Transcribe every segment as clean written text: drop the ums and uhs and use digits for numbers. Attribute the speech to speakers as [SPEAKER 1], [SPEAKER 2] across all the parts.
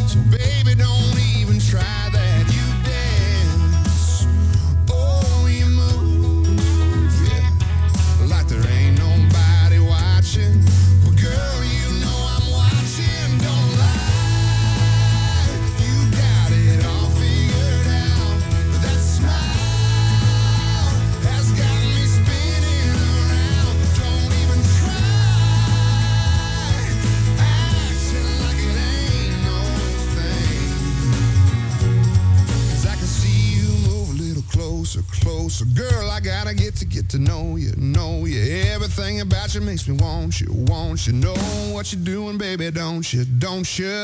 [SPEAKER 1] So baby, don't even try that. You dance, oh, you move, yeah, like there ain't nobody watching. But girl, you know I'm watching. Don't lie, you got it all figured out. That smile has got me spinning around. Don't even try acting like it ain't no thing. 'Cause I can see you move a little closer, closer. Girl, I gotta get to know you, know you. Everything about you makes me want you, want you. Know what you're doing, baby, don't you, don't you?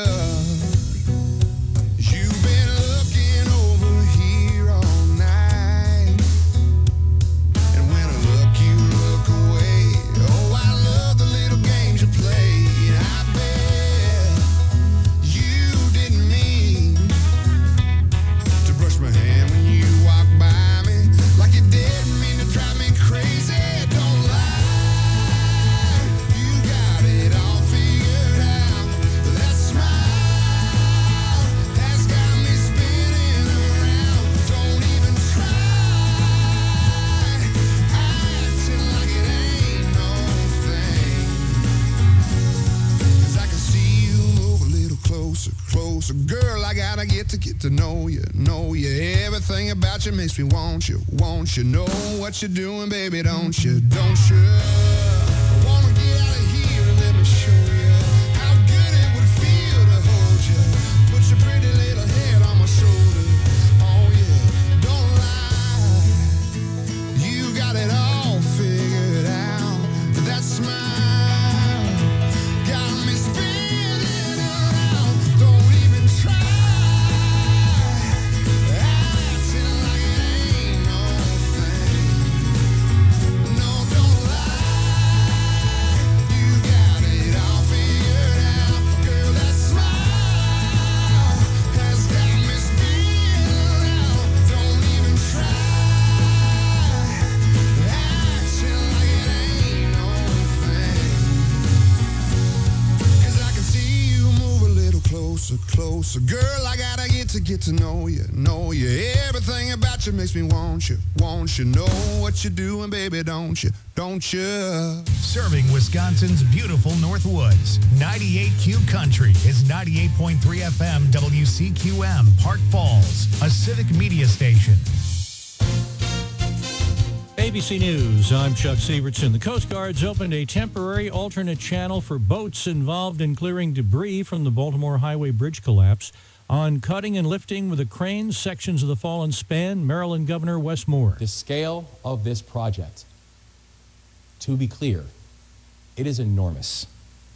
[SPEAKER 1] You've been looking over here all night, and when I look, you look away. Oh, I love the little games you play. I bet you didn't mean to brush my hand when you walk by me, like you didn't mean to drive me crazy. Don't lie, you got it all figured out. That smile has got me spinning around. Don't even try acting like it ain't no thing. 'Cause I can see you move a little closer, closer. Girl, I gotta get to know you, know you. Everything about you makes me want you, want you. Know what you're doing, baby, don't you, don't you? I wanna get out of here and let me show you how good it would feel to hold you. Put your pretty little head on my shoulder. Oh yeah, don't lie, you got it all figured out. That smile got me spinning around. Don't even try acting like it ain't no thing. No, don't lie, you got it all figured out. Girl, that smile has got me spinning around. Don't even try acting like it ain't no thing. 'Cause I can see you move a little closer, closer. Girl, I gotta get to know you, know you. Everything about you makes me want you, want you. Know what you're doing, baby, don't you, don't you?
[SPEAKER 2] Serving Wisconsin's beautiful Northwoods. 98Q Country is 98.3 FM WCQM, Park Falls, a civic media station.
[SPEAKER 3] ABC News, I'm Chuck Sievertson. The Coast Guard's opened a temporary alternate channel for boats involved in clearing debris from the Baltimore Highway Bridge collapse. On cutting and lifting with a crane sections of the fallen span, Maryland Governor Wes Moore.
[SPEAKER 4] The scale of this project, to be clear, it is enormous.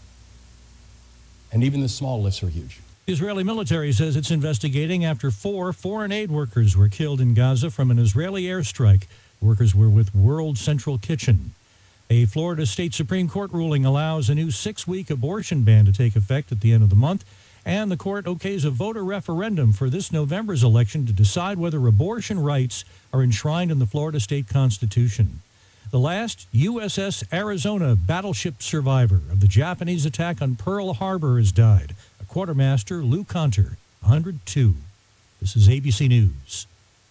[SPEAKER 4] And even the small lifts are huge.
[SPEAKER 3] The Israeli military says it's investigating after 4 foreign aid workers were killed in Gaza from an Israeli airstrike. Workers were with World Central Kitchen. A Florida State Supreme Court ruling allows a new 6-week abortion ban to take effect at the end of the month. And the court okays a voter referendum for this November's election to decide whether abortion rights are enshrined in the Florida state constitution. The last USS Arizona battleship survivor of the Japanese attack on Pearl Harbor has died. A quartermaster, Lou Conter, 102. This is ABC News.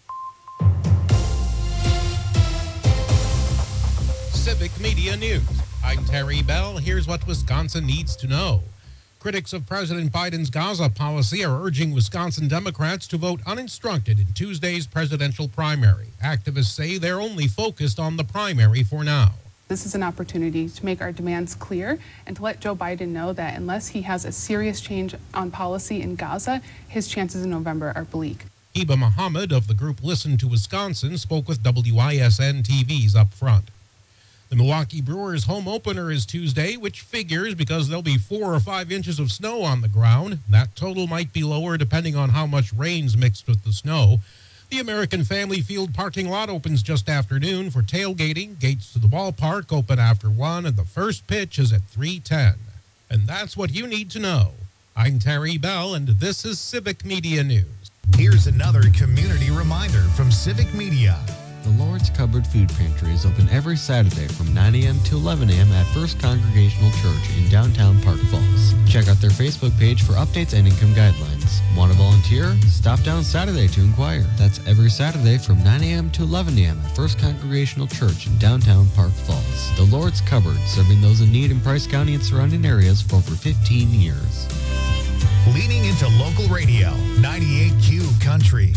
[SPEAKER 5] Civic Media News. I'm Terry Bell. Here's what Wisconsin needs to know. Critics of President Biden's Gaza policy are urging Wisconsin Democrats to vote uninstructed in Tuesday's presidential primary. Activists say they're only focused on the primary for now.
[SPEAKER 6] This is an opportunity to make our demands clear and to let Joe Biden know that unless he has a serious change on policy in Gaza, his chances in November are bleak.
[SPEAKER 5] Eba Muhammad of the group Listen to Wisconsin spoke with WISN TV's Up Front. The Milwaukee Brewers home opener is Tuesday, which figures because there'll be 4 or 5 inches of snow on the ground. That total might be lower depending on how much rain's mixed with the snow. The American Family Field parking lot opens just after noon for tailgating. Gates to the ballpark open after 1, and the first pitch is at 3:10. And that's what you need to know. I'm Terry Bell, and this is Civic Media News.
[SPEAKER 2] Here's another community reminder from Civic Media.
[SPEAKER 7] The Lord's Cupboard Food Pantry is open every Saturday from 9 a.m. to 11 a.m. at First Congregational Church in downtown Park Falls. Check out their Facebook page for updates and income guidelines. Want to volunteer? Stop down Saturday to inquire. That's every Saturday from 9 a.m. to 11 a.m. at First Congregational Church in downtown Park Falls. The Lord's Cupboard, serving those in need in Price County and surrounding areas for over 15 years.
[SPEAKER 2] Leaning into local radio, 98Q Country.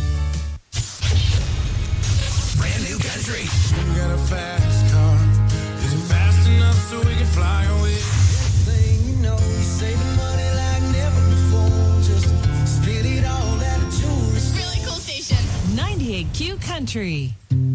[SPEAKER 8] Brand new country. You got a fast car. Is it fast enough so we can fly away? Thing you know, you're saving money like never before. Just split it all at a tourist.
[SPEAKER 9] Really cool station. 98Q Country.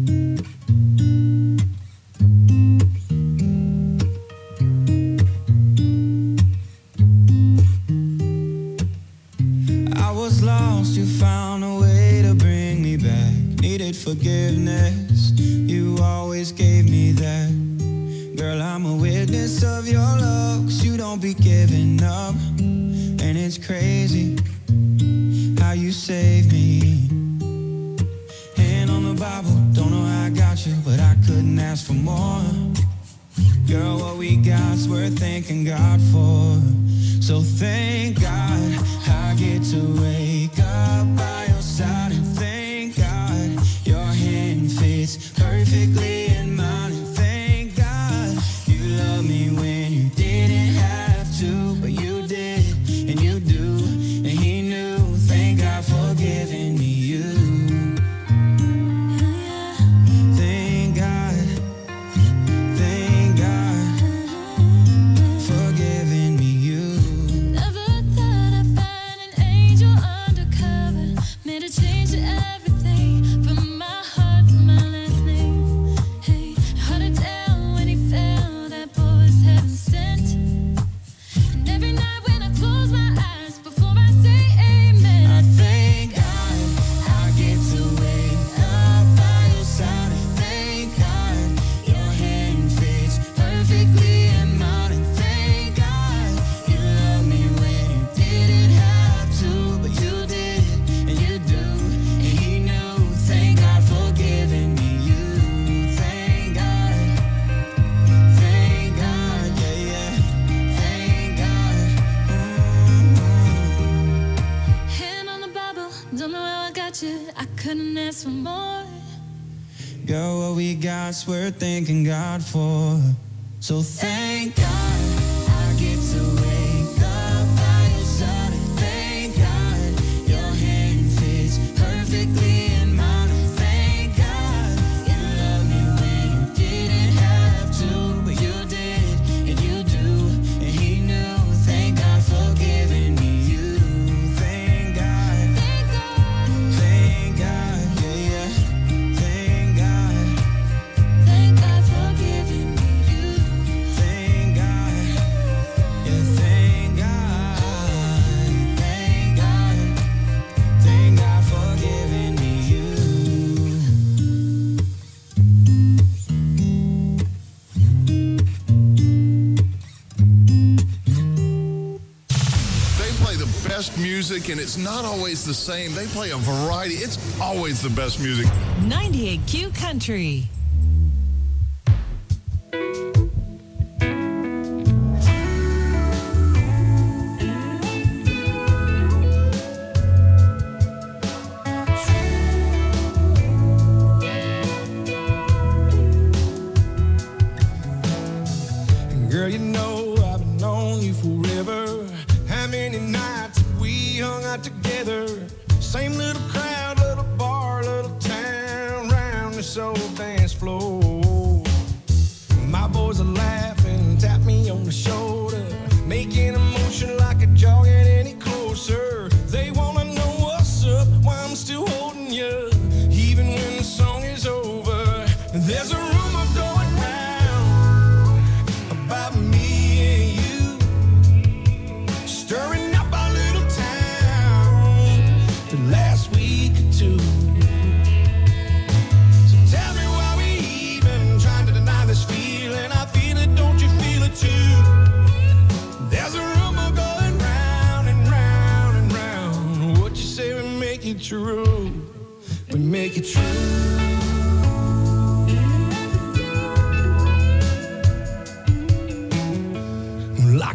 [SPEAKER 8] I was lost, you found a way to bring me back. Needed forgiveness, you always gave me that. Girl, I'm a witness of your love, 'cause you don't be giving up. And it's crazy how you saved me. Hand on the Bible, don't know how I got you, but I couldn't ask for more. Girl, what we got's worth thanking God for. So thank God I get to wake up by your side, and thank God your hand fits perfectly in mine, and thank God you love me when you didn't have to, but you did, and you do, and he knew. Thank God for giving me you. Thank God for giving me you.
[SPEAKER 10] Never thought I'd find an angel undercover. Made a change to everything from my heart to my last name. Hey, hard to tell when he fell, that boy was heaven sent. And every night when I close my eyes before I say amen,
[SPEAKER 8] I thank God I get to wake up by your side, and thank God your hand fits perfectly in mine, and thank God you love me when you didn't have to, but you did, and you do, and he knew. Thank God for giving me you. Thank God, yeah, yeah. Thank God.
[SPEAKER 10] hand on the Bible, don't know how I got you, I couldn't ask for more.
[SPEAKER 8] Girl, what we got's worth thanking God for. So thank God I get to wake up by your side, and thank God your hand fits perfectly in mine, and thank God you love me when you didn't have to, but you did, and you do, and he knew. Thank God for giving me you. Thank God, yeah, yeah. Thank God for giving me you. Thank God, yeah, thank God for giving me you.
[SPEAKER 11] They play the best music, and it's not always the same. They play a variety. It's always the best music.
[SPEAKER 9] 98Q Country.
[SPEAKER 8] Girl, you know I've been on you forever. How many nights have we hung out together? Same little crowd, little bar, little town, round this old dance floor. My boys are laughing, tap me on the shoulder, making a motion like a jogging any closer. They wanna know what's up, why I'm still holding you, even when the song is over. There's a rumor going round about me and you, stirring up our little town the last week or two. So tell me why we even trying to deny this feeling. I feel it, don't you feel it too? There's a rumor going round and round and round. What you say we make it true, we make it true.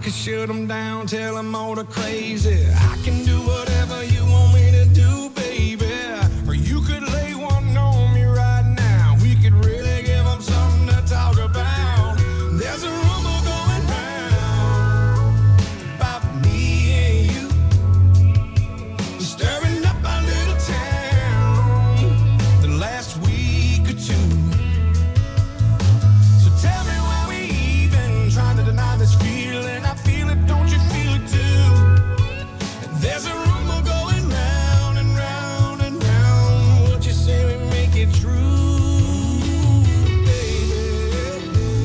[SPEAKER 8] could shut them down, tell them all they're crazy. I can do whatever you want me to do, baby. Or you could lay one on me right now. We could really give them something to talk about. There's a rumor going round about me and you, stirring up our little town the last week or two. So tell me why we even trying to deny this feeling. I feel it, don't you feel it too? There's a rumor going round and round and round. What you say we make it true, baby?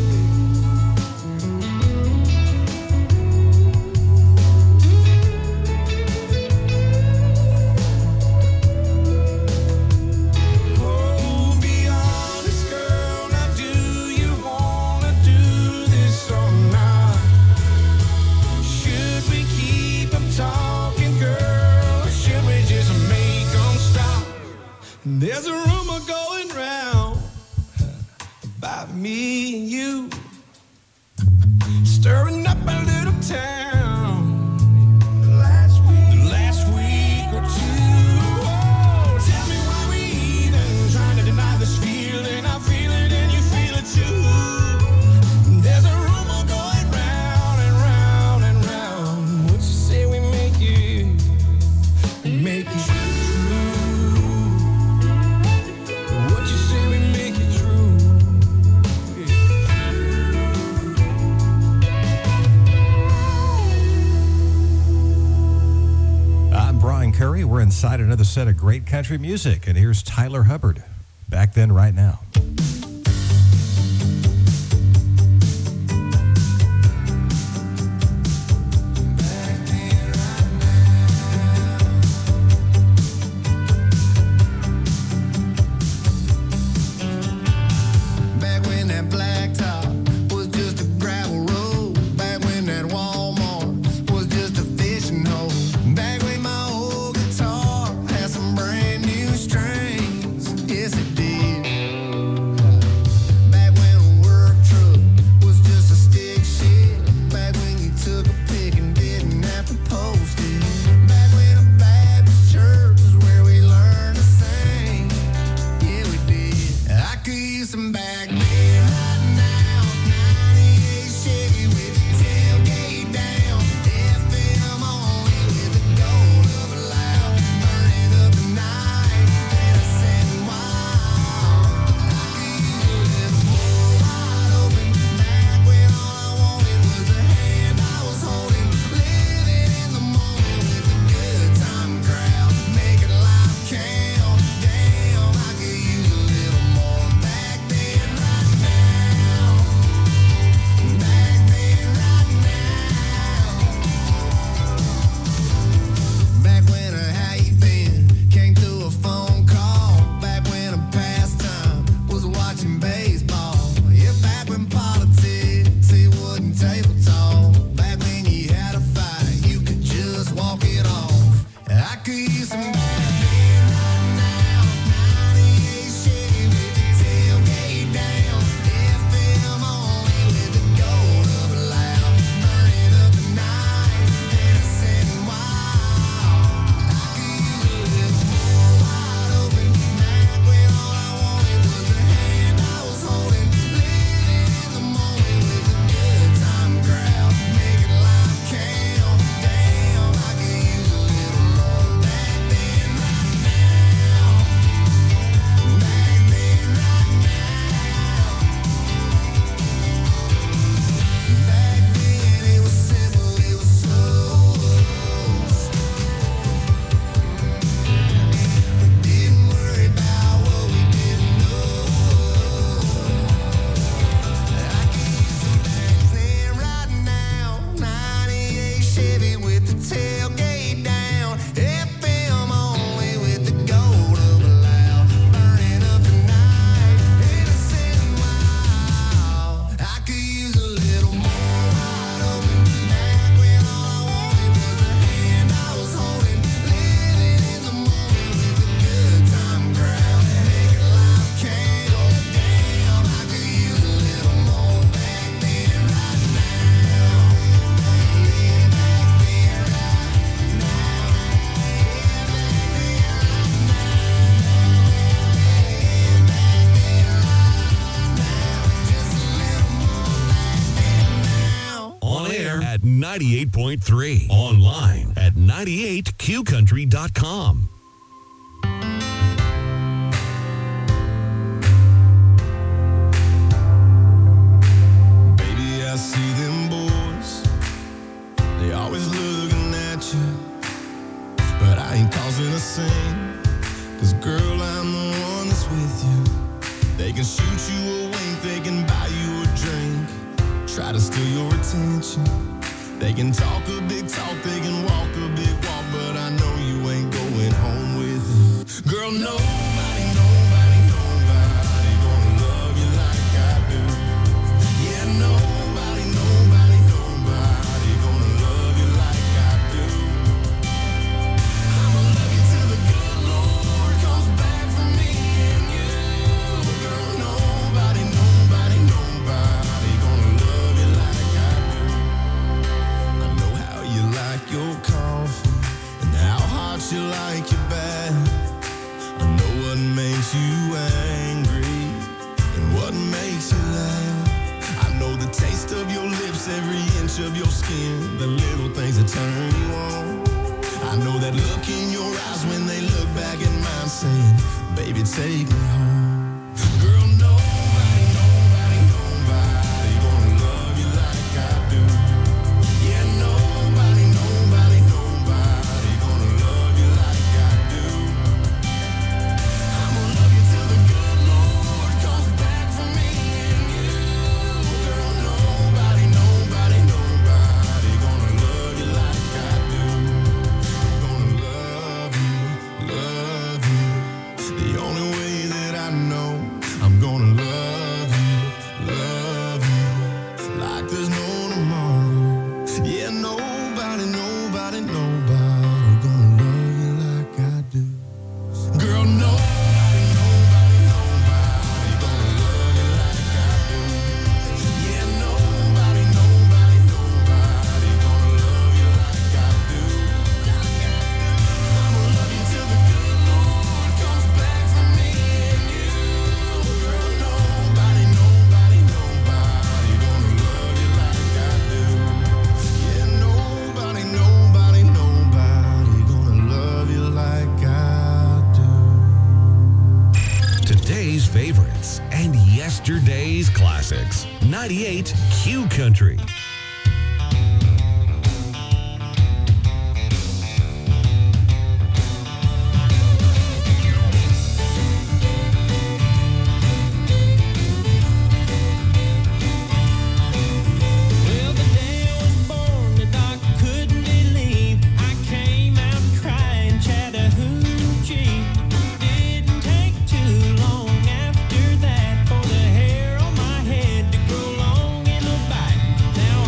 [SPEAKER 8] Oh, be honest, girl. Now, do you wanna do this or not? Should we keep them talking, girl, or should we just make them stop? There's a rumor going round about me and you, stirring up a little town the last week or two. Oh, tell me why we even trying to deny this feeling. I feel it and you feel it too. There's a rumor going round and round and round. What you say we make it true? What you say we make it true?
[SPEAKER 12] I'm Brian Curry. We're inside another set of great country music, and here's Tyler Hubbard. Back Then, Right Now.
[SPEAKER 1] Back when that blacktop was just a gravel road. Back when that Walmart was just a fishing hole. Back when my old guitar had some brand new strings. Yes, it did. Back when a work truck was just a stick shift. Back when you took a pic and didn't have to post it. Back when a Baptist church was where we learned to sing. Yeah, we did. I could use some back then right now. 98 Chevy with your tailgate down. FM only with the gold of a loud. Burning up the night and I said wow. I could use a little more wide open. Back when all I wanted was the hand I was holding. Living in the moment with a good time crowd. Making life count. Damn, I could use a little more back then right now. Back then right now. Back when a how you been came through a phone call. Back when a pastime was watching baseball. Yeah, back when politics it wasn't table talk. Back when you had a fight, you could just walk it off. I could use some back then right now. 98 Chevy with your tailgate down. FM only with the gold of a loud. Burning up the night and I said wow. I could use a little more wide open. Back when all I wanted was the hand I was holding. Living in the moment with a good time crowd. Making life count. Damn, I could use a little more back then
[SPEAKER 13] 98.3. Online at 98qcountry.com.
[SPEAKER 8] Baby, I see them boys. They always looking at you. But I ain't causing a scene. 'Cause girl, I'm the one that's with you. They can shoot you a wink, they can buy you a drink, try to steal your attention. They can talk a big talk, they can walk a big walk, but I know you ain't going home with me. Girl, nobody, nobody, nobody gonna love you like I do. Yeah, nobody, nobody, nobody gonna love you like I do. I'ma love you till the good Lord comes back for me and you. Girl, nobody, nobody, nobody gonna love you like I do. I know how you like your coffee and how hot you like your bath. I know what makes you angry and what makes you laugh. I know the taste of your lips, every inch of your skin, the little things that turn you on. I know that look in your eyes when they look back at mine saying, baby, take me home. Girl, nobody, nobody, nobody gonna love you like I do. Yeah, nobody, nobody, nobody gonna love you like I do. I'ma love you till the good Lord comes back for me and you. Girl, nobody, nobody, nobody gonna love you like I do. Gonna love you, love you. The only way that I know I'm gonna love you, like there's no tomorrow. Yeah, nobody, nobody, nobody gonna love you like I do. Girl, nobody, nobody, nobody gonna love you like I do. Yeah, nobody, nobody, nobody gonna love you like I do. I'ma love you till the good Lord comes back for me and you. Girl, nobody, nobody, nobody gonna love you like I do. Yeah, nobody, nobody, nobody gonna love you like I do.
[SPEAKER 13] Today's favorites and yesterday's classics. 98 Q Country.
[SPEAKER 14] Well, the day I was born, the doctor couldn't believe. I came out crying, Chattahoochee. Didn't take too long after that for the hair on my head to grow long in the back. Now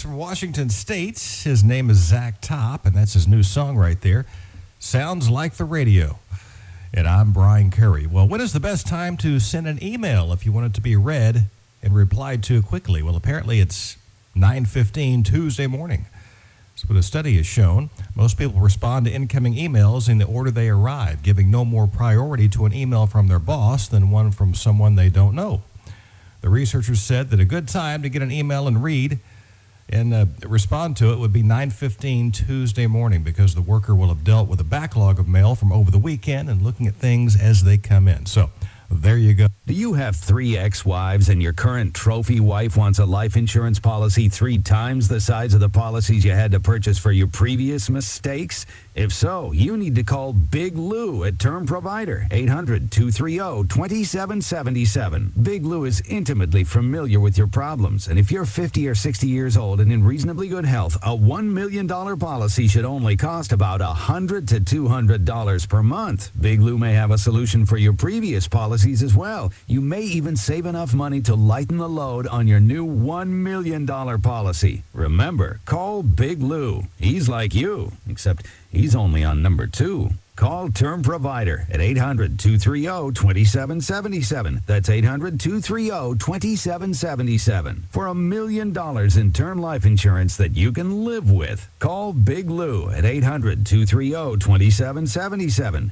[SPEAKER 12] from Washington State. His name is Zach Top, and that's his new song right there. Sounds Like the Radio. And I'm Brian Curry. Well, when is the best time to send an email if you want it to be read and replied to quickly? Well, apparently it's 9:15 Tuesday morning. That's what a study has shown. Most people respond to incoming emails in the order they arrive, giving no more priority to an email from their boss than one from someone they don't know. The researchers said that a good time to get an email and read and respond to it would be 9:15 Tuesday morning, because the worker will have dealt with a backlog of mail from over the weekend and looking at things as they come in. So there you go.
[SPEAKER 15] Do you have 3 ex-wives and your current trophy wife wants a life insurance policy 3 times the size of the policies you had to purchase for your previous mistakes? If so, you need to call Big Lou at Term Provider, 800-230-2777. Big Lou is intimately familiar with your problems, and if you're 50 or 60 years old and in reasonably good health, a $1 million policy should only cost about $100 to $200 per month. Big Lou may have a solution for your previous policies as well. You may even save enough money to lighten the load on your new $1 million policy. Remember, call Big Lou. He's like you, except he's only on number 2. Call Term Provider at 800-230-2777. That's 800-230-2777 for $1 million in term life insurance that you can live with. Call Big Lou at 800-230-2777.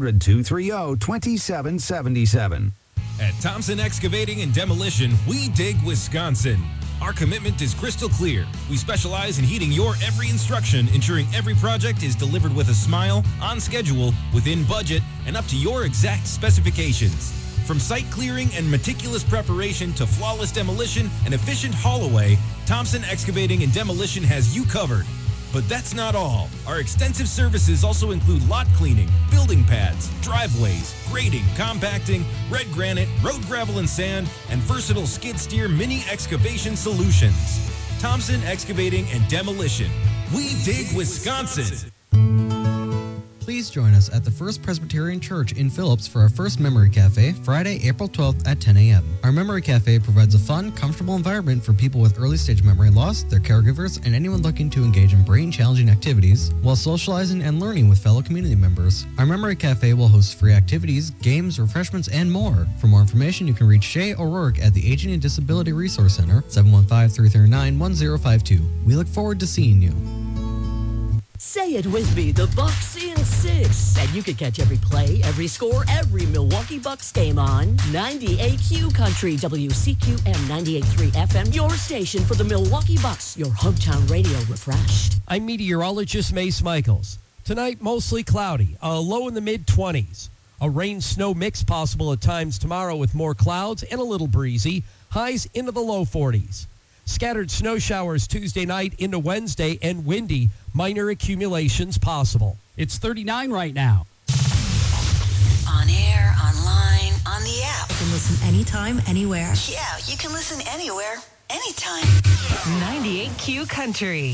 [SPEAKER 15] 800-230-2777.
[SPEAKER 16] At Thompson Excavating and Demolition, we dig Wisconsin. Our commitment is crystal clear. We specialize in heeding your every instruction, ensuring every project is delivered with a smile, on schedule, within budget, and up to your exact specifications. From site clearing and meticulous preparation to flawless demolition and efficient haul away, Thompson Excavating and Demolition has you covered. But that's not all. Our extensive services also include lot cleaning, building pads, driveways, grading, compacting, red granite, road gravel and sand, and versatile skid steer mini excavation solutions. Thompson Excavating and Demolition. We dig Wisconsin.
[SPEAKER 17] Please join us at the First Presbyterian Church in Phillips for our first Memory Cafe, Friday, April 12th at 10 a.m. Our Memory Cafe provides a fun, comfortable environment for people with early-stage memory loss, their caregivers, and anyone looking to engage in brain-challenging activities while socializing and learning with fellow community members. Our Memory Cafe will host free activities, games, refreshments, and more. For more information, you can reach Shay O'Rourke at the Aging and Disability Resource Center, 715-339-1052. We look forward to seeing you.
[SPEAKER 18] Say it with me, the Bucks in 6. And you can catch every play, every score, every Milwaukee Bucks game on 98Q Country, WCQM 98.3 FM, your station for the Milwaukee Bucks, your hometown radio refreshed.
[SPEAKER 19] I'm meteorologist Mace Michaels. Tonight, mostly cloudy, a low in the mid-20s. A rain-snow mix possible at times tomorrow with more clouds and a little breezy, highs into the low 40s. Scattered snow showers Tuesday night into Wednesday and windy, minor accumulations possible. It's 39 right now.
[SPEAKER 20] On air, online, on the app.
[SPEAKER 21] You can listen anytime, anywhere.
[SPEAKER 20] Yeah, you can listen anywhere, anytime.
[SPEAKER 9] 98Q Country.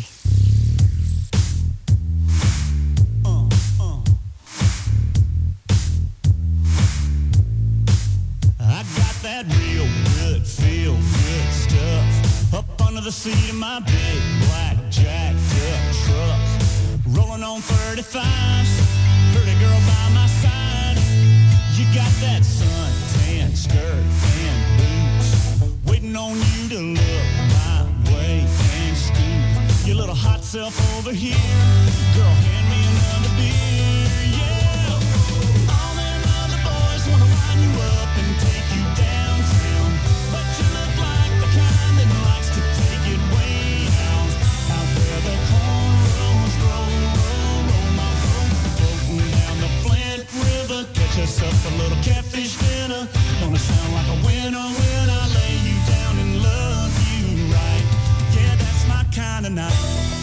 [SPEAKER 14] I got that real good, feel good stuff up under the seat of my big black jacked up truck. Rolling on 35s, pretty girl by my side. You got that suntan skirt and boots, waiting on you to look my way and scoot your little hot self over here. Girl, hand me another beer, yeah. All them other boys wanna line you up and take you downtown, but you look like the kind that likes to take it way out where the cornrows roll, my boat, floating down the Flint River. Catch us up a little catfish dinner. Gonna sound like a winner when I lay you down and love you right. Yeah, that's my kind of night.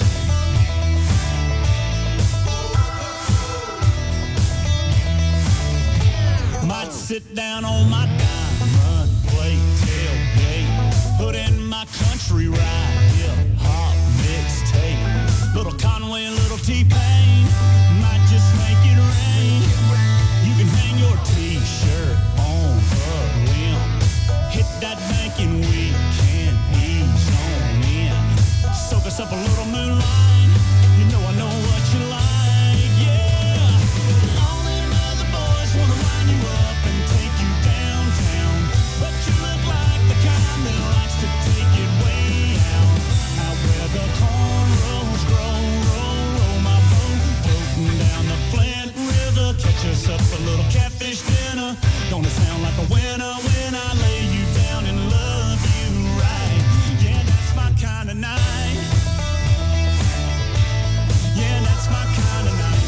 [SPEAKER 14] Might sit down on my diamond plate tailgate, put in my country ride, hip hop mixtape. Little Conway and little T-Pain might just make it rain. You can hang your t-shirt on a limb, hit that bank and we can ease on in. Soak a up a little moonlight. You know I know what you like, yeah. All them other boys wanna line you up and take you downtown, but you look like the kind that likes to take it way out. Out where the cornrows grow, roll my boat, floating down the Flint River. Catch us up a little catfish dinner. Gonna sound like a winner when I lay you down and love you right. Yeah, that's my kind of night. Yeah, that's my kind of night.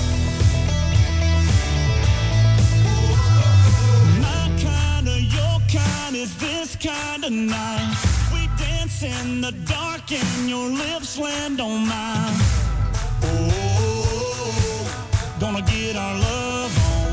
[SPEAKER 14] My kind of, your kind is this kind of night. We dance in the dark and your lips land on mine. Oh, gonna get our love on.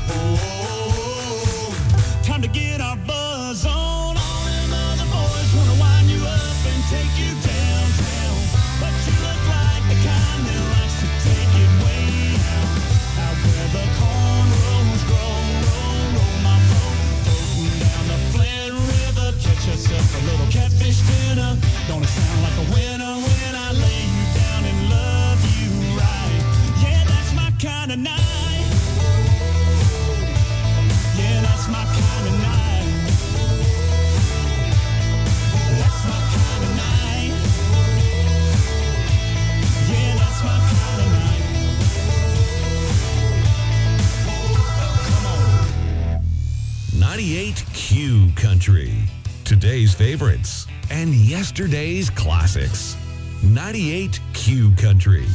[SPEAKER 14] Oh, time to get our buzz on. All them other boys wanna wind you up and take you downtown, but you look like the kind that likes to take it way out. Out where the cornrows grow, roll my boat, floating down the Flint River. Catch us up a little catfish dinner. Gonna sound like a winner when I lay you down and love you right. Yeah, that's my kind of night. Yeah, that's my kind of night. That's my kind of night. Yeah, that's my kind of night. Come on.
[SPEAKER 13] 98 Q Country. Today's favorites and yesterday's classics. 98 Q Country.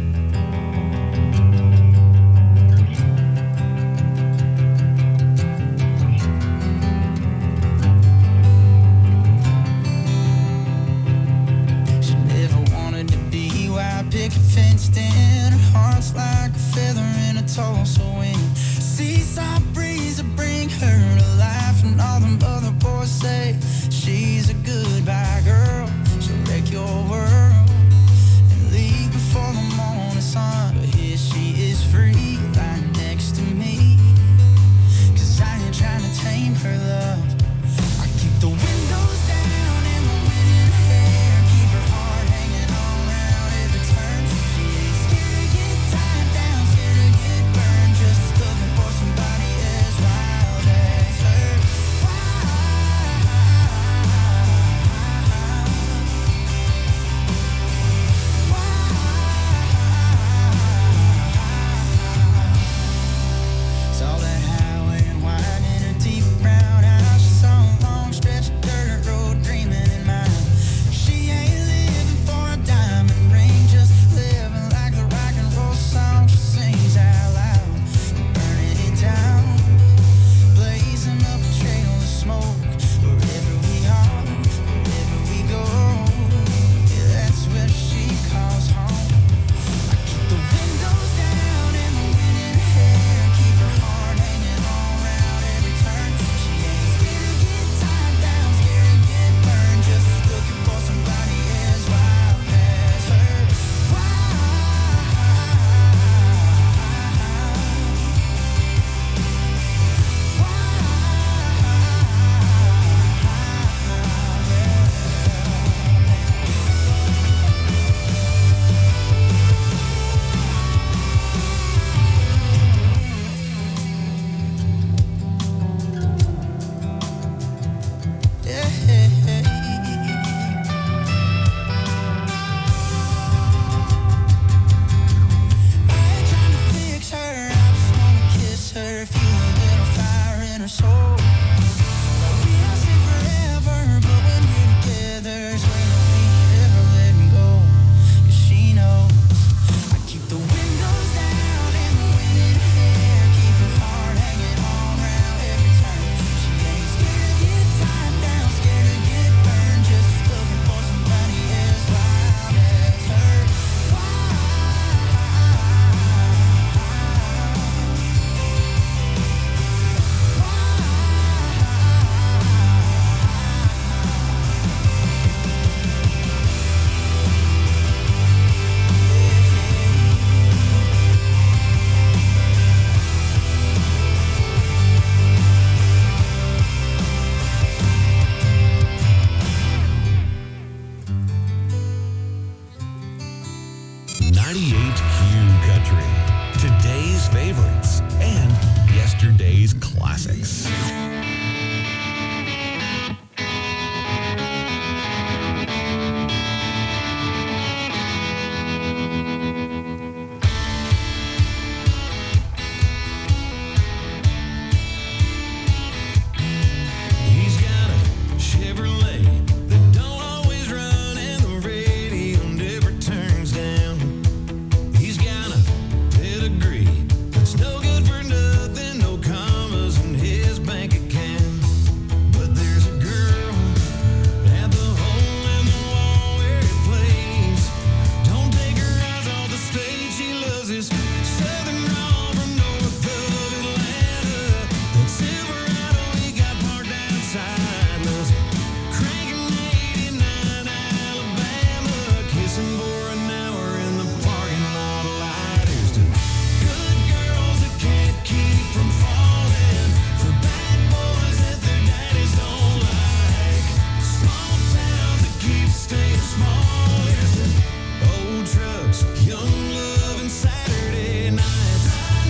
[SPEAKER 8] She never wanted to be wild picket fenced in. Her heart's like a feather in a Tulsa wind. Seaside breeze will bring her to life, and all them other boys say she's a goodbye girl. She'll wreck your world and leave before the morning sun. But here she is free, lying next to me. 'Cause I ain't trying to tame her love. I keep the windows down and the wind in her hair. Keep her heart hanging on round every turn. She ain't scared to get tied down, scared to get burned. Just looking for somebody
[SPEAKER 13] 98Q Country. Today's favorites and yesterday's classics.
[SPEAKER 8] He's got a Chevrolet that don't always run, and the radio never turns down. He's got a pedigree that's no good for nothing, no commas in his bank account. But there's a girl at the hole in the wall where he plays. Don't take her eyes off the stage, she loves his southern drawl from north of Atlanta. That Silverado he got parked outside, loves cranking 89 Alabama, kissing for an hour in the parking lot light. Here's to good girls that can't keep from falling, for bad boys that their daddies don't like, small towns that keep staying small. Here's to old trucks, young love, and Saturday nights.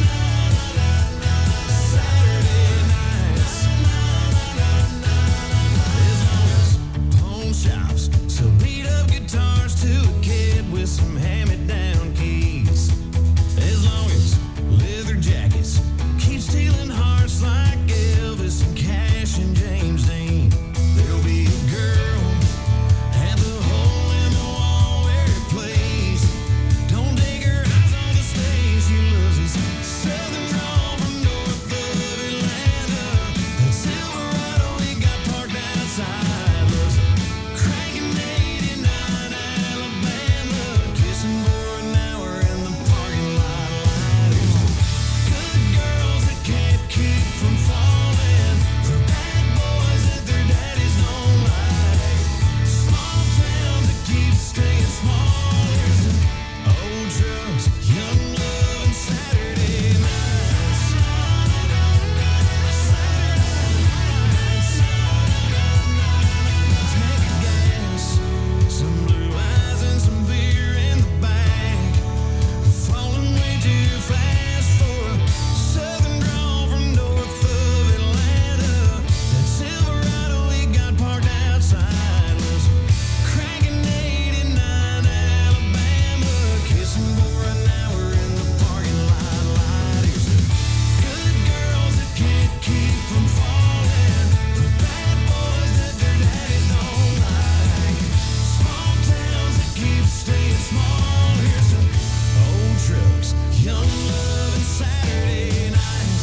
[SPEAKER 8] Saturday nights. As long as pawn shops sell beat-up guitars to a kid with some hand-me-down keys. As long as leather jackets keep stealing hearts like Elvis and Cash and James Dean. There'll be a girl at the hole in the wall where he plays. Don't take her eyes on the stage, she loves his southern drawl from north of Atlanta. That Silverado he got parked outside, loves cranking 89 Alabama, kissing for an hour in the parking lot light. Good girls that can't keep from falling, for bad boys that their daddies don't like, small towns that keep staying small. There's old trucks, young love, and Saturday nights. Tank of gas, some blue eyes and some beer in the back. Falling way too fast for a southern drawl from north of Atlanta. That Silverado he got parked outside, loves cranking 89 Alabama, kissing for an hour in the parking lot light. Here's to good girls that can't keep from falling, for bad boys that their daddies don't like, small towns that keep staying small. Here's to old trucks, young love, and Saturday nights.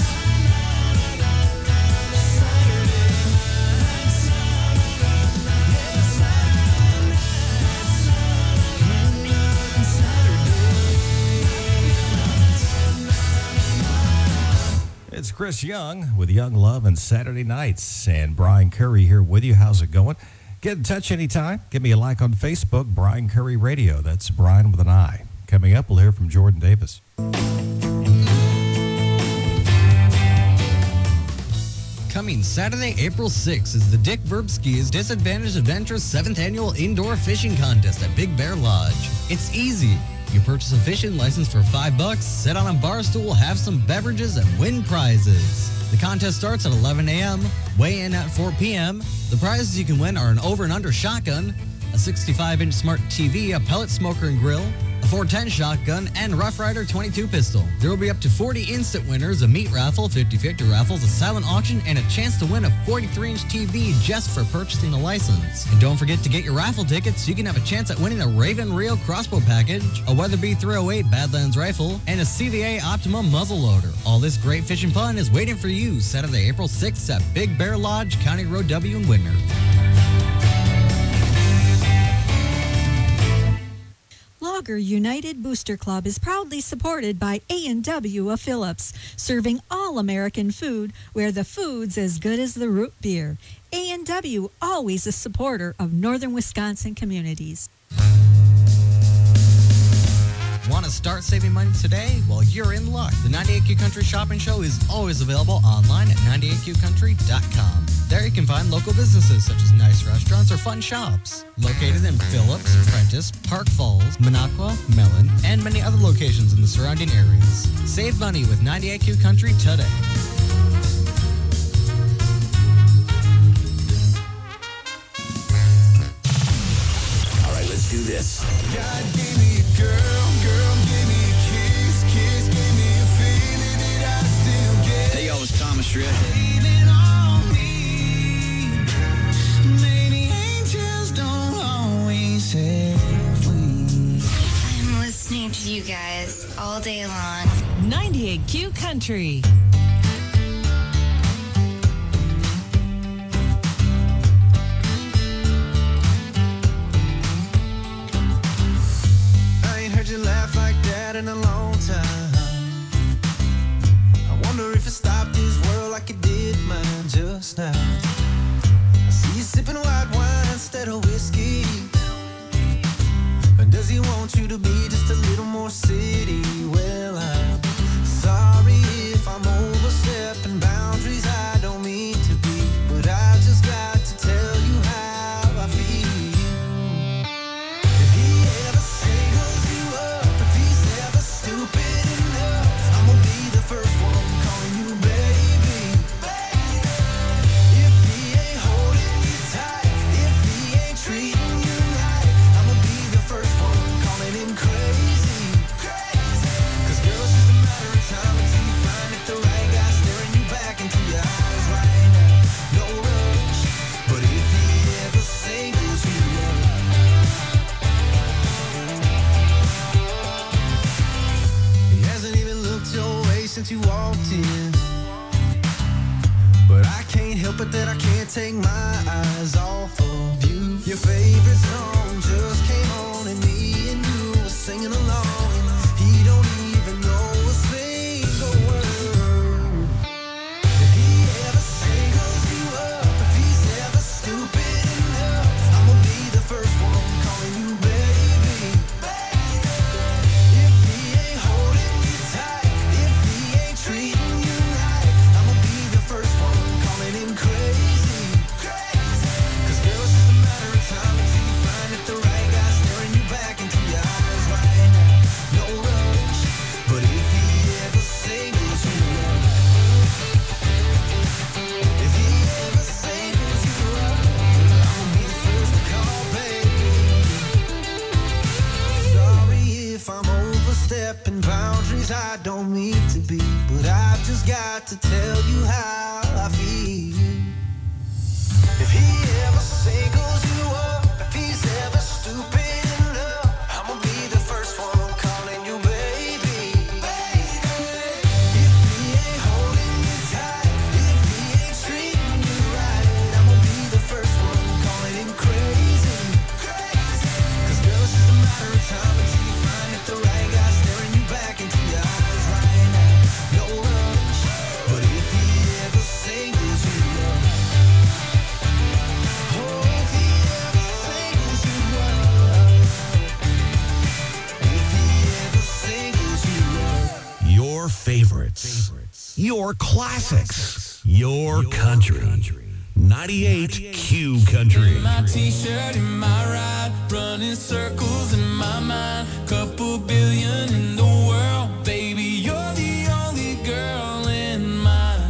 [SPEAKER 8] Saturday nights. Yeah, Saturday nights. Young love and Saturday nights.
[SPEAKER 12] It's Chris Young with Young Love and Saturday Nights. And Brian Curry here with you. How's it going? Get in touch anytime. Give me a like on Facebook, Brian Curry Radio. That's Brian with an I. Coming up, we'll hear from Jordan Davis.
[SPEAKER 17] Coming Saturday, April 6th is the Dick Verbski's Disadvantaged Adventures 7th Annual Indoor Fishing Contest at Big Bear Lodge. It's easy. You purchase a fishing license for $5, sit on a bar stool, have some beverages, and win prizes. The contest starts at 11 a.m., weigh in at 4 p.m. The prizes you can win are an over and under shotgun, a 65-inch smart TV, a pellet smoker and grill, a 410 shotgun, and Rough Rider 22 pistol. There will be up to 40 instant winners, a meat raffle, 50-50 raffles, a silent auction, and a chance to win a 43-inch TV just for purchasing a license. And don't forget to get your raffle tickets so you can have a chance at winning a Raven Reel crossbow package, a Weatherby 308 Badlands rifle, and a CVA Optimum muzzleloader. All this great fishing fun is waiting for you Saturday, April 6th at Big Bear Lodge, County Road W in Whitner.
[SPEAKER 4] Logger United Booster Club is proudly supported by A&W of Phillips, serving all American food where the food's as good as the root beer. A&W, always a supporter of northern Wisconsin communities.
[SPEAKER 17] Want to start Start saving money today while you're in luck. The 98Q Country Shopping Show is always available online at 98QCountry.com. There you can find local businesses such as nice restaurants or fun shops. Located in Phillips, Prentice, Park Falls, Minocqua, Mellon, and many other locations in the surrounding areas. Save money with 98Q Country today.
[SPEAKER 3] All right, let's do this.
[SPEAKER 8] God gave me a girl, girl gave me a kiss, kiss gave me a feeling that I still get.
[SPEAKER 3] Hey, y'all, it's Thomas Shred.
[SPEAKER 8] Leaning on me. Maybe angels don't always have wings.
[SPEAKER 22] I'm listening to you guys all day long.
[SPEAKER 9] 98Q Country.
[SPEAKER 8] I ain't heard you laugh like that in a long time. I wonder if it stopped this world like it did mine just now. I see you sipping white wine instead of whiskey. And does he want you to be just a little more city? Well, I'm sorry if I'm overstepping boundaries I don't mean to be, but I just got to tell you how I feel. If he ever singles you up, if he's ever stupid enough, I'm gonna be the first one calling you baby. If he ain't holding you tight, if he ain't treating you right, I'm gonna be the first one calling him crazy. Cause girl, it's just a matter of time until you find it the right guy staring you back into your eyes right now. No rush, but if he ever singles you up, he hasn't even looked your way since you walked in. But I can't help it that I can't take my eyes off of you. Your favorite song just came on and me and you were singing along. He don't even know a single word. If he ever singles you up, if he's ever stupid enough, I'm gonna be the first one calling you baby. If he ain't holding you tight, if he ain't treating you right, I'm gonna be the first one calling him crazy. Cause girl, it's just a matter of time until you find it the right guy staring you back into your eyes right now. No rush, but if he ever singles you up, if he ever singles you up, I'ma be the first to call, baby. Sorry if I'm overstepping boundaries I don't mean to be, but I've just got to tell you how I feel. If he ever singles you up, if he's ever stupid enough, I'ma be the first one calling you baby. If he ain't holding you tight, if he ain't treating you right, I'ma be the first one calling him crazy. Cause girl, it's just a matter of time until you find it the right guy staring you back into your eyes right now. No rush, but if he ever singles you up, oh, if he ever singles you up, if he ever singles you up.
[SPEAKER 13] Your favorites. Your classics. Your country. 98Q Country.
[SPEAKER 8] My t-shirt in my ride, running circles in my mind. Couple billion in the world, baby, you're the only girl in mine.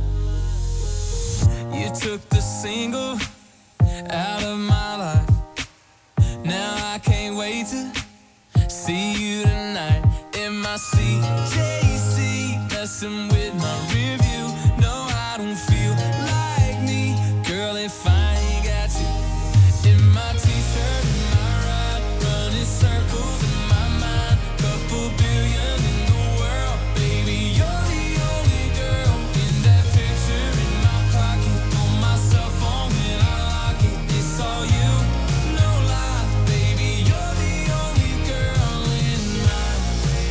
[SPEAKER 8] You took the single out of my life. Now I can't wait to see you tonight in my CJC, messing with my review. No, I don't feel like me, girl, if I ain't got you. In my t-shirt, in my ride, running circles in my mind. Couple billion in the world, baby, you're the only girl. In that picture in my pocket, on my cell phone when I lock it, it's all you, no lie, baby, you're the only girl in mine.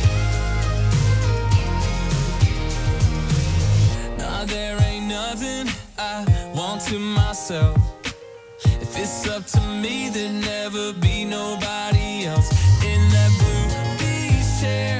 [SPEAKER 8] Nah, there ain't nothing I want to myself. If it's up to me, there'd never be nobody else. In that blue beach chair,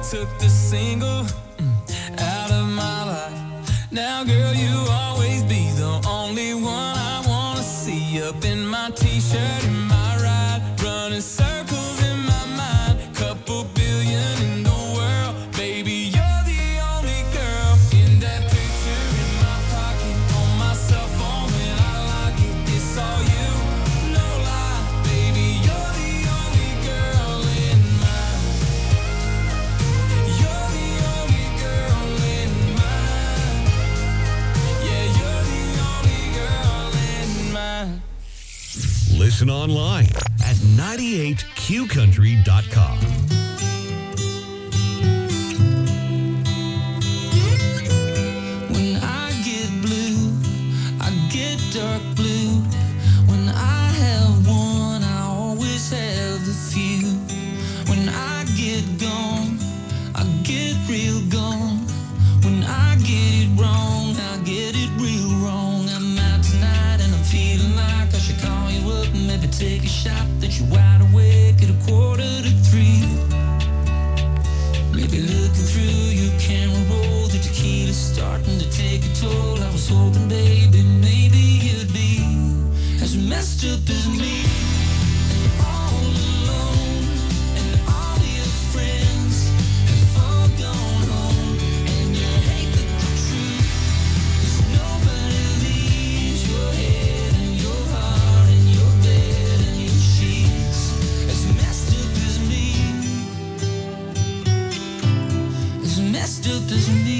[SPEAKER 8] took the single out of my life. Now, girl, you always be the only one I wanna see. Up in my t-shirt, in my ride, running circles in my mind. Couple billion in the world, baby, you're the only girl. In that picture in my pocket, on my cell phone when I lock it, it's all you, no lie, baby, you're the only girl in mine. You're the only girl in mine. Yeah, you're the only girl in mine.
[SPEAKER 13] Listen online at 98qcountry.com.
[SPEAKER 8] When I get blue, I get dark blue. When I have one, I always have a few. When I get gone, I get real gone. When I get it wrong, I get it real wrong. I'm out tonight and I'm feeling like I should call you up and maybe take a shot that you're wide awake at 2:45. Maybe looking through your camera roll, the tequila's starting to take a toll. I was hoping, baby, maybe you'd be as messed up as me. And all alone, and all your friends have all gone home. And you hate the truth, 'cause nobody leaves your head and your heart and your bed and your sheets as messed up as me. As messed up as me.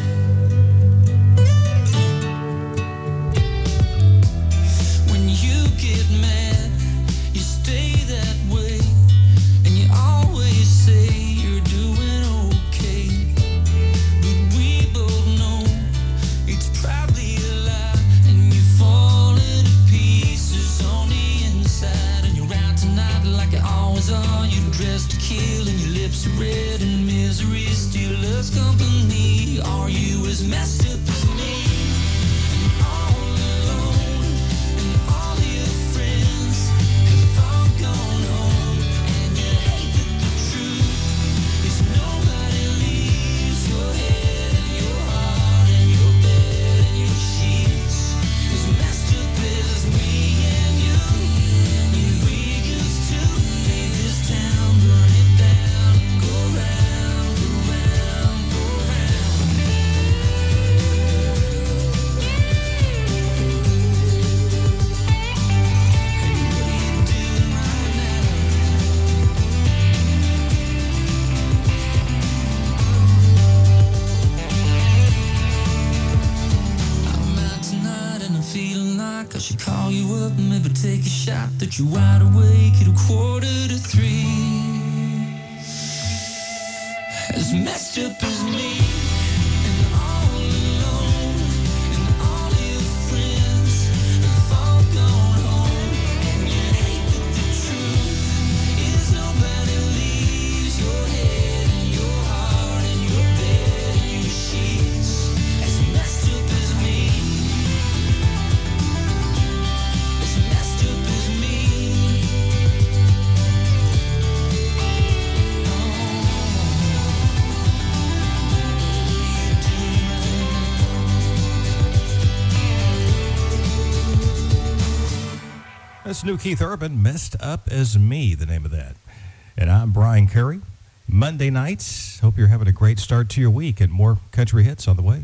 [SPEAKER 8] When you get mad, you stay that way, and you always say you're doing okay. But we both know it's probably a lie, and you fall into pieces on the inside, and you're out tonight like you always are. You're dressed to kill, and your lips are red, and misery still loves company. Are you as messed up as me? And all alone, and all your friends have all gone home. And you hate that the truth is nobody leaves your head and your heart and your bed and your sheets. As messed up as me and you, and we used to make this town burn it down and go round, go round, go round. I'm out tonight and I'm feeling like I should call you up and maybe take a shot that you're wide awake at 2:45. As messed up as me. And all alone, and all your friends have all gone home. And you hate that the truth is nobody leaves your head and your heart and your bed and your sheets. As messed up as me. As messed up as me.
[SPEAKER 12] That's new Keith Urban, Messed Up As Me, the name of that. And I'm Brian Curry. Monday nights, hope you're having a great start to your week and more country hits on the way.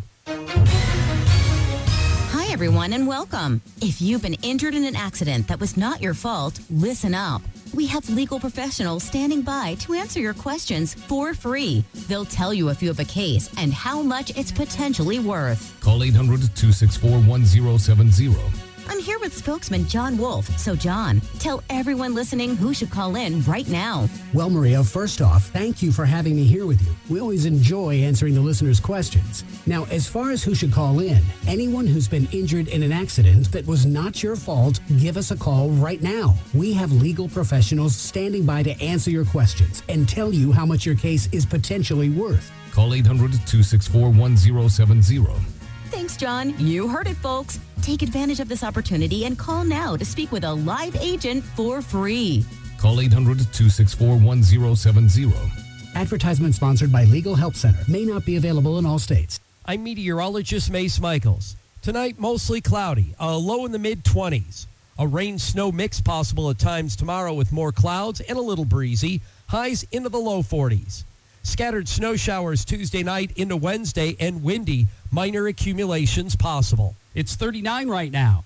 [SPEAKER 5] Hi, everyone, and welcome. If you've been injured in an accident that was not your fault, listen up. We have legal professionals standing by to answer your questions for free. They'll tell you if you have a case and how much it's potentially worth.
[SPEAKER 6] Call 800-264-1070.
[SPEAKER 5] I'm here with spokesman John Wolf. So, John, tell everyone listening who should call in right now.
[SPEAKER 23] Well, Maria, first off, thank you for having me here with you. We always enjoy answering the listeners' questions. Now, as far as who should call in, anyone who's been injured in an accident that was not your fault, give us a call right now. We have legal professionals standing by to answer your questions and tell you how much your case is potentially worth.
[SPEAKER 6] Call 800-264-1070.
[SPEAKER 5] Thanks, John. You heard it, folks. Take advantage of this opportunity and call now to speak with a live agent for free.
[SPEAKER 6] Call 800-264-1070.
[SPEAKER 23] Advertisement sponsored by Legal Help Center. May not be available in all states.
[SPEAKER 19] I'm meteorologist Mace Michaels. Tonight, mostly cloudy, a low in the mid-20s. A rain-snow mix possible at times tomorrow with more clouds and a little breezy. Highs into the low 40s. Scattered snow showers Tuesday night into Wednesday and windy. Minor accumulations possible.
[SPEAKER 2] It's 39 right now.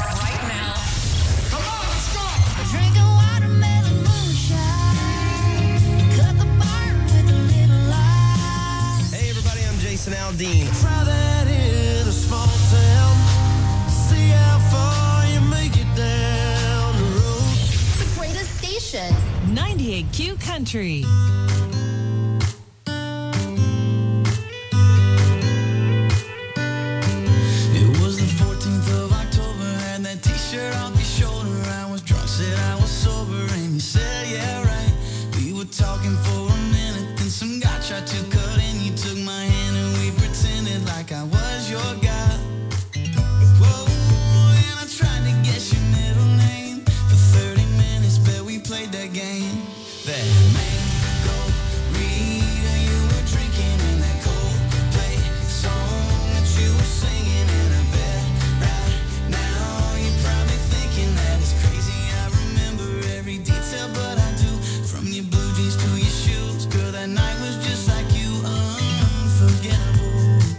[SPEAKER 6] Hey everybody, I'm Jason Aldean.
[SPEAKER 7] Try that in a small town. See how far you make it down the road.
[SPEAKER 9] The greatest station. 98Q Country.
[SPEAKER 8] It was the 14th of October, had that t-shirt off your shoulder. I was drunk, said I was sober, and you said, yeah, right. We were talking for a minute, then some guy tried to cut in. You took my hand and we pretended like I was your guy. Whoa, and I tried to guess your middle name. For 30 minutes, bet we played that game. That mango reader you were drinking in that Coldplay song that you were singing, and I bet right now you're probably thinking that it's crazy. I remember every detail, but I do. From your blue jeans to your shoes, girl, that night was just like you, unforgettable.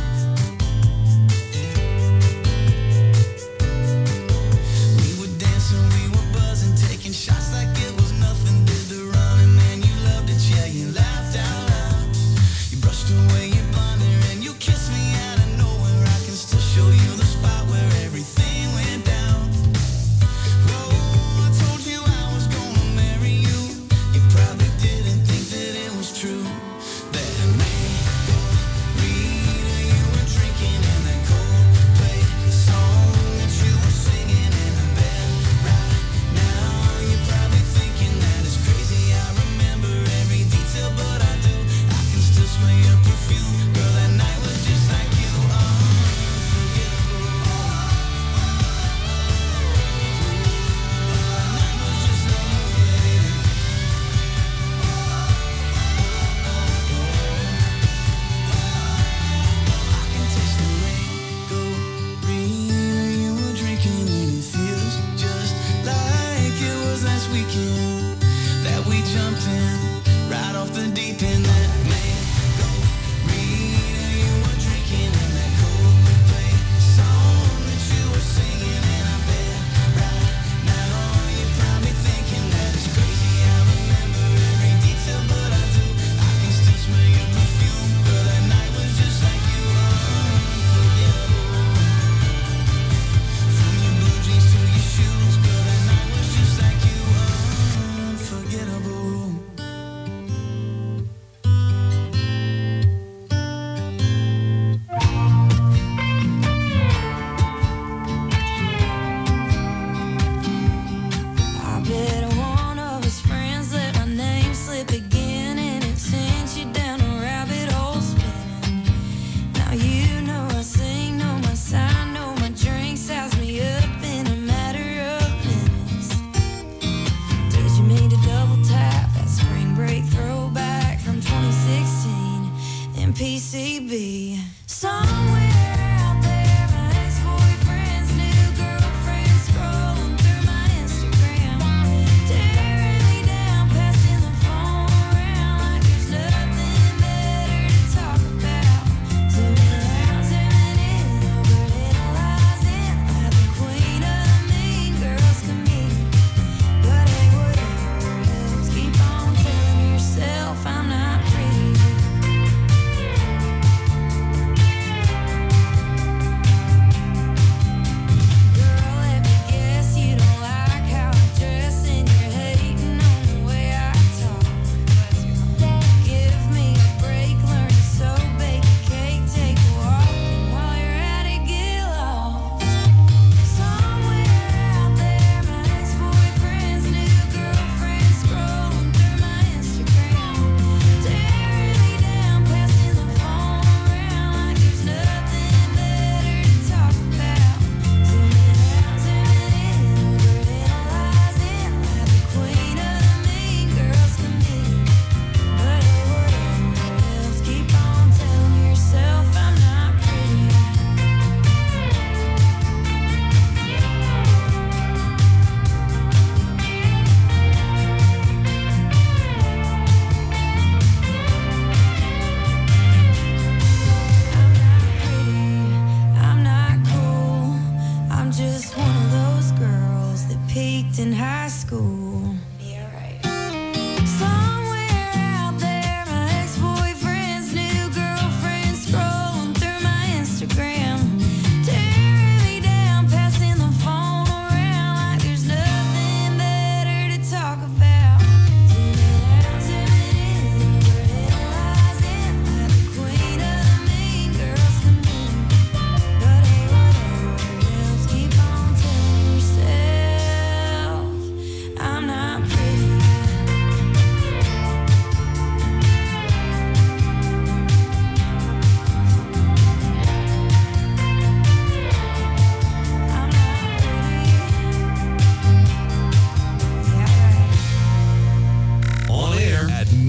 [SPEAKER 8] We were dancing, we were buzzing, taking shots like it was nothing. Did the running, and you loved it, yeah, you laughed out loud. You brushed away your blonder and you kissed me out of nowhere. I can still show you the spot where everything went down. Whoa, I told you I was gonna marry you. You probably didn't think that it was true. That mango reader you were drinking in that Coldplay song that you were singing, and I bet right now you're probably thinking that it's crazy. I remember every detail, but I do. I can still smell your perfume, girl. That night was just like you, unforgettable. That night was just like you, baby. I can taste the mango reader you were drinking, and it feels just like it was last weekend that we jumped in right off the deep end. That mango reader you were drinking in that Coldplay song that you were singing, and I bet right now you're probably thinking that it's crazy. I remember every detail, but I do. I can still smell your perfume, girl. That night was just like you, unforgettable. From your blue jeans to your shoes, girl. That night was just like you, unforgettable.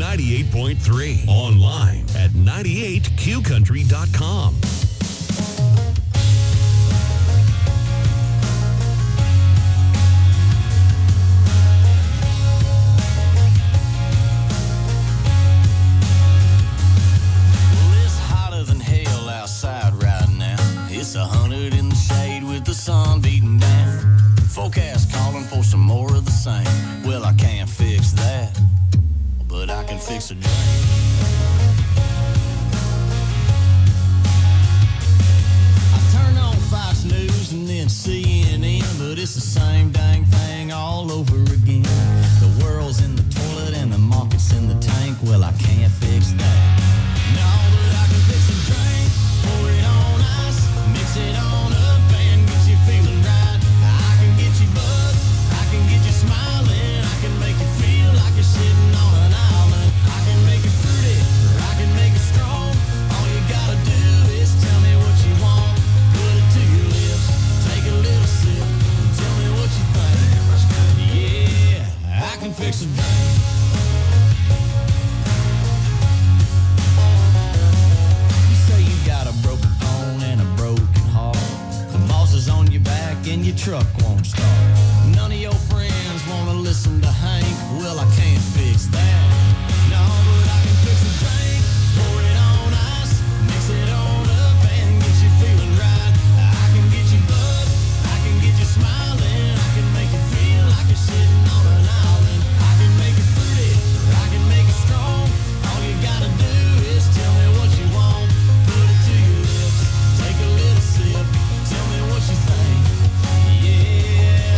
[SPEAKER 13] 98.3. Online at 98qcountry.com.
[SPEAKER 7] Outside right now, it's 100 in the shade with the sun beating down. Forecast calling for some more of the same. Well, I can't fix that, but I can fix a drain. I turn on Fox News and then CNN, but it's the same dang thing all over again. The world's in the toilet and the market's in the tank. Well, I can't fix that. No, but I can fix a drain. Pour it on ice, mix it on up and get you feeling right. I can get you buzzed, I can get you smiling, I can make you feel like you're sitting on an island. I can make it fruity, or I can make it strong. All you gotta do is tell me what you want. Put it to your lips, take a little sip, and tell me what you think. Yeah, I can fix a drink. And your truck won't start. None of your friends want to listen to Hank. Well, I can't fix that. No, but I can fix a drink. Pour it on ice, mix it on up and get you feeling right. I can get you buzzed, I can get you smiling, I can make you feel like you're sitting on an island. I can make it fruity, or I can make it strong. All you gotta do is tell me what you want. Put it to your lips, take a little sip, tell me what you think. Yeah,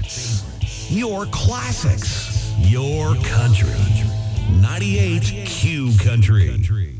[SPEAKER 13] favorites, your classics, your country. 98 Q Country.